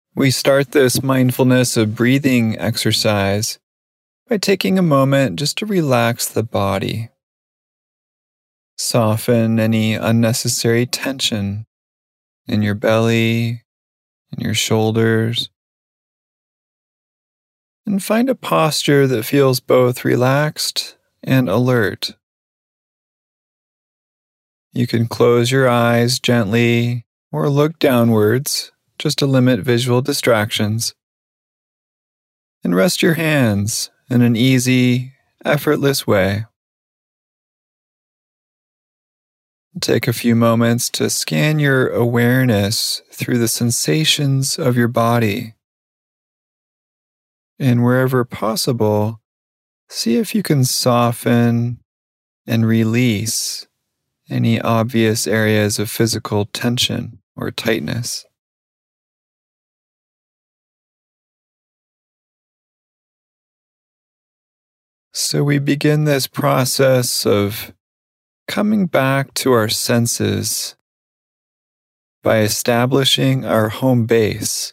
We start this mindfulness of breathing exercise by taking a moment just to relax the body. Soften any unnecessary tension in your belly, in your shoulders, and find a posture that feels both relaxed and alert. You can close your eyes gently or look downwards just to limit visual distractions. And rest your hands in an easy, effortless way. Take a few moments to scan your awareness through the sensations of your body. And wherever possible, see if you can soften and release any obvious areas of physical tension or tightness. So we begin this process of coming back to our senses by establishing our home base.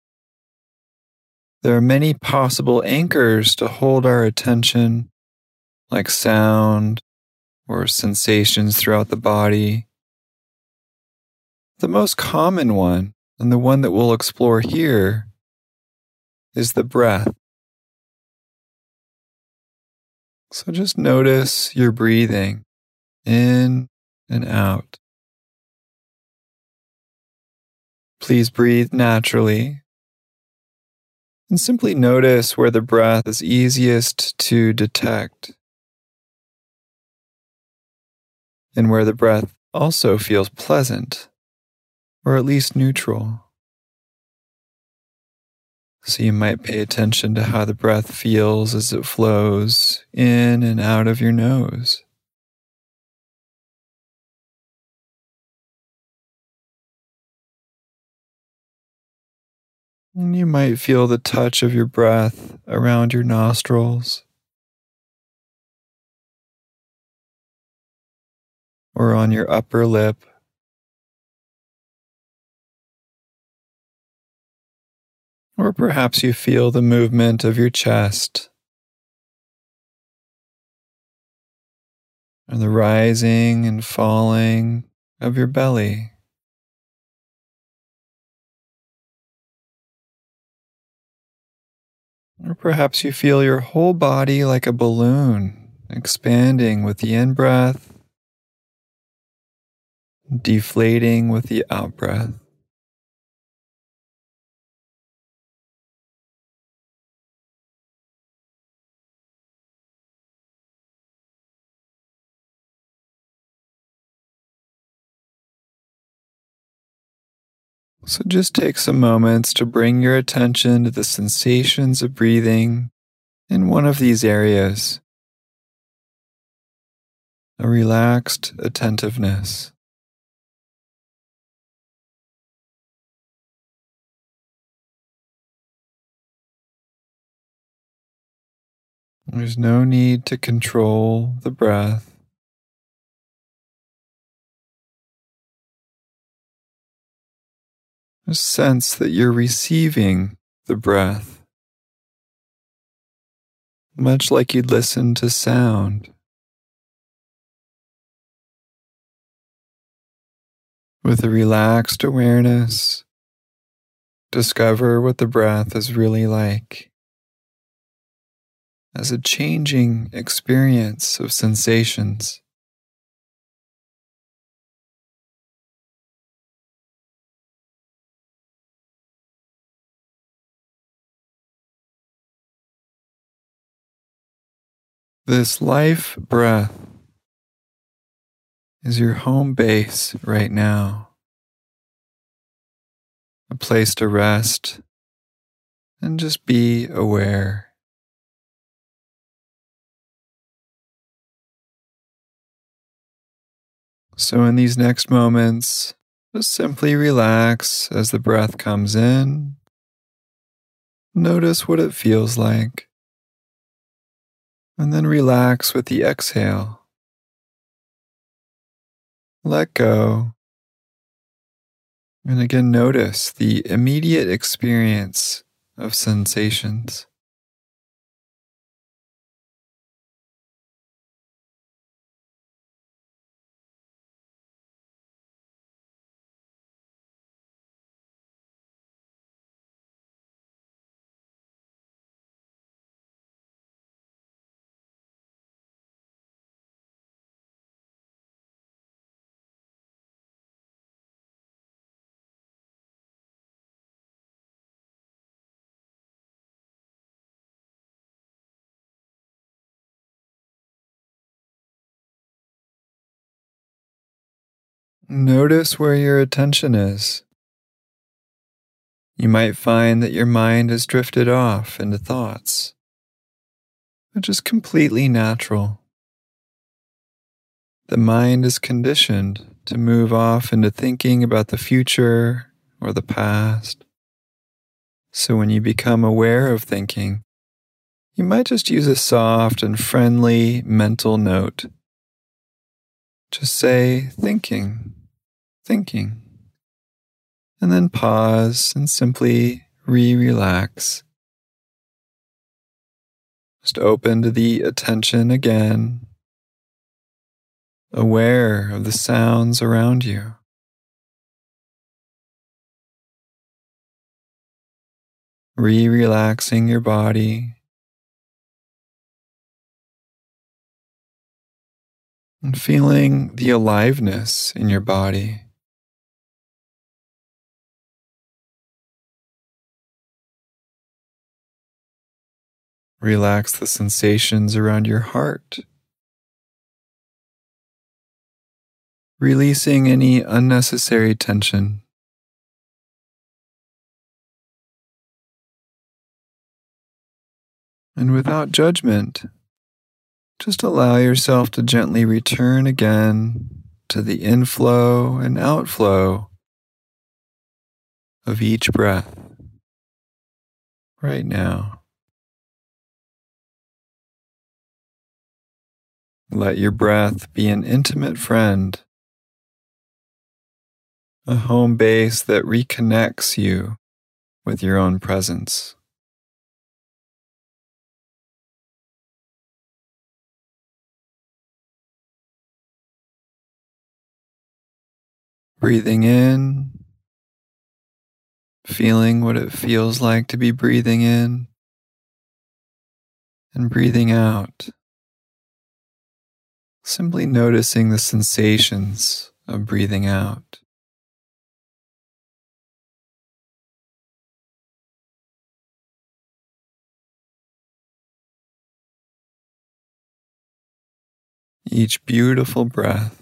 There are many possible anchors to hold our attention, like sound or sensations throughout the body. The most common one, and the one that we'll explore here, is the breath. So just notice your breathing in and out. Please breathe naturally and simply notice where the breath is easiest to detect and where the breath also feels pleasant or at least neutral. So you might pay attention to how the breath feels as it flows in and out of your nose. And you might feel the touch of your breath around your nostrils or on your upper lip. Or perhaps you feel the movement of your chest or the rising and falling of your belly. Or perhaps you feel your whole body like a balloon, expanding with the in-breath, deflating with the out-breath. So just take some moments to bring your attention to the sensations of breathing in one of these areas. A relaxed attentiveness. There's no need to control the breath. Just sense that you're receiving the breath, much like you'd listen to sound. With a relaxed awareness, discover what the breath is really like as a changing experience of sensations. This life breath is your home base right now, a place to rest and just be aware. So in these next moments, just simply relax as the breath comes in. Notice what it feels like. And then relax with the exhale. Let go And again, notice the immediate experience of sensations. Notice where your attention is. You might find that your mind has drifted off into thoughts, which is completely natural. The mind is conditioned to move off into thinking about the future or the past. So when you become aware of thinking, you might just use a soft and friendly mental note. Just say, thinking, thinking, and then pause and simply relax. Just open to the attention again, aware of the sounds around you. Relaxing your body and feeling the aliveness in your body. Relax the sensations around your heart, releasing any unnecessary tension. And without judgment, just allow yourself to gently return again to the inflow and outflow of each breath right now. Let your breath be an intimate friend, a home base that reconnects you with your own presence. Breathing in, feeling what it feels like to be breathing in, and breathing out. Simply noticing the sensations of breathing out. Each beautiful breath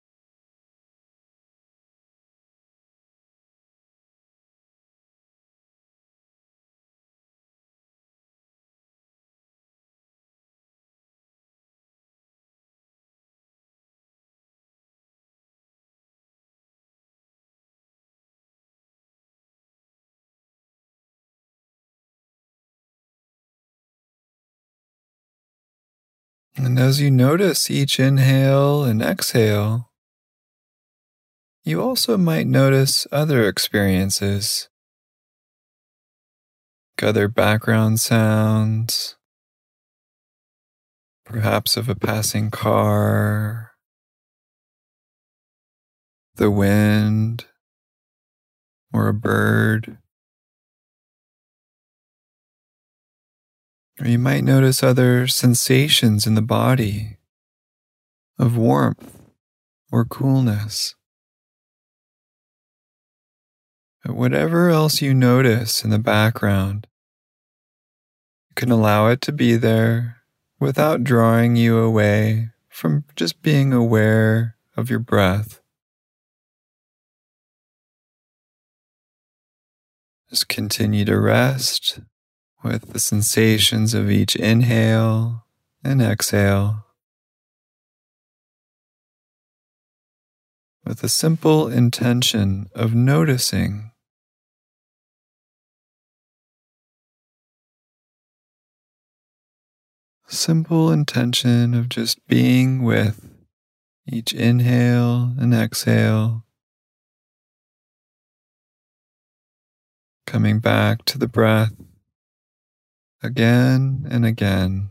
And as you notice each inhale and exhale, you also might notice other experiences, like other background sounds, perhaps of a passing car, the wind, or a bird. Or you might notice other sensations in the body of warmth or coolness. But whatever else you notice in the background, you can allow it to be there without drawing you away from just being aware of your breath. Just continue to rest with the sensations of each inhale and exhale, with a simple intention of noticing. Simple intention of just being with each inhale and exhale, coming back to the breath again and again.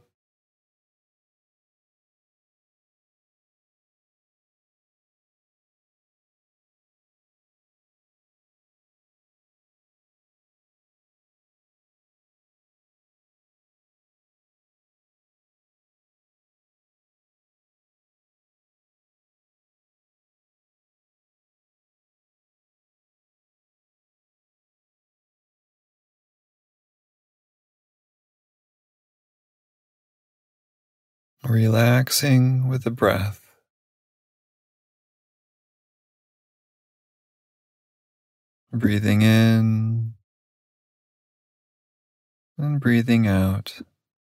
Relaxing with the breath. Breathing in and breathing out.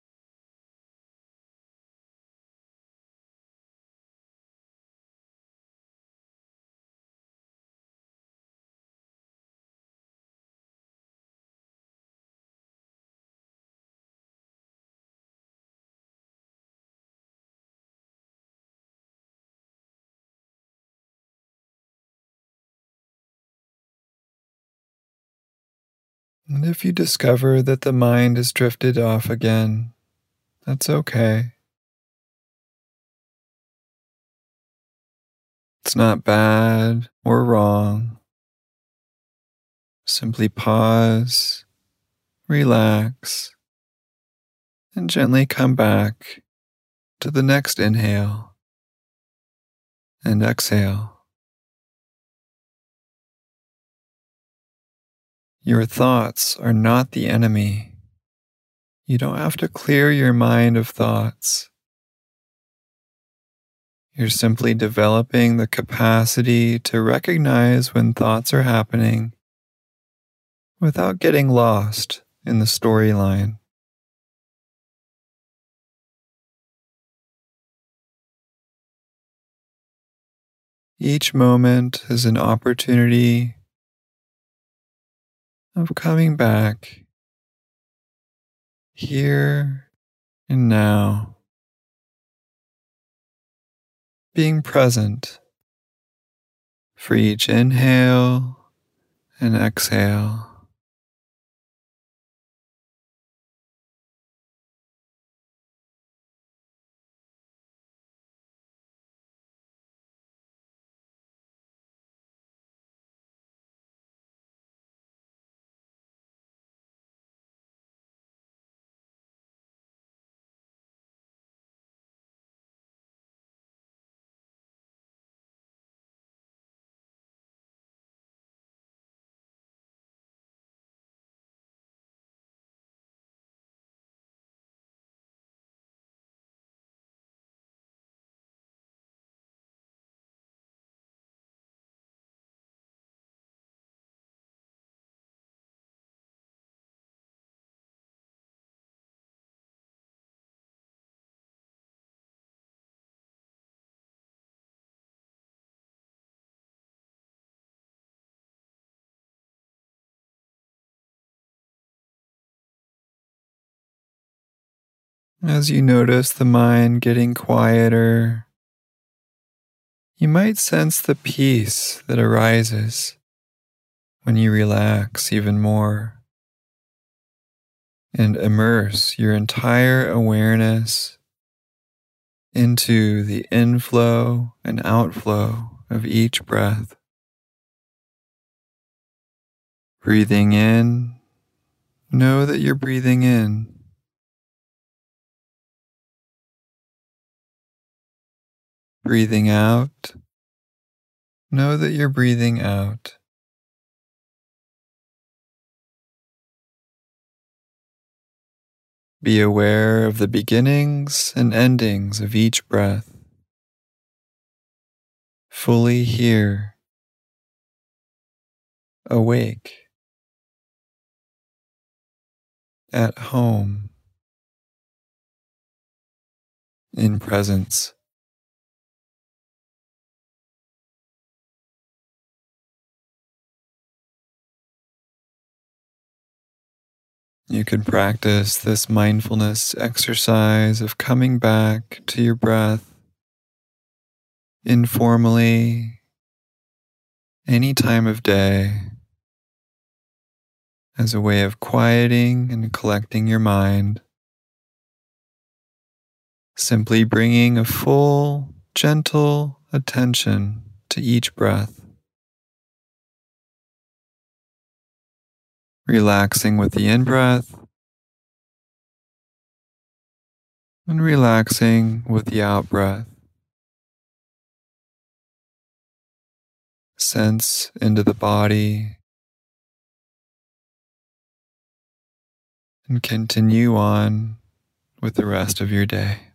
And if you discover that the mind has drifted off again, that's okay. It's not bad or wrong. Simply pause, relax, and gently come back to the next inhale and exhale. Your thoughts are not the enemy. You don't have to clear your mind of thoughts. You're simply developing the capacity to recognize when thoughts are happening without getting lost in the storyline. Each moment is an opportunity of coming back here and now, being present for each inhale and exhale. As you notice the mind getting quieter, you might sense the peace that arises when you relax even more and immerse your entire awareness into the inflow and outflow of each breath. Breathing in, know that you're breathing in. Breathing out, know that you're breathing out. Be aware of the beginnings and endings of each breath. Fully here, awake, at home, in presence. You can practice this mindfulness exercise of coming back to your breath informally, any time of day, as a way of quieting and collecting your mind, simply bringing a full, gentle attention to each breath, relaxing with the in-breath and relaxing with the out-breath. Sense into the body and continue on with the rest of your day.